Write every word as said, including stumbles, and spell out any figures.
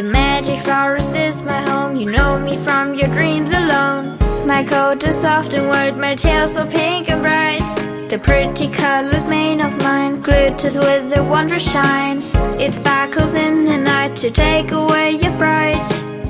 The magic forest is my home. You know me from your dreams alone. My coat is soft and white, my tail so pink and bright. The pretty colored mane of mine glitters with a wondrous shine. It sparkles in the night to take away your fright.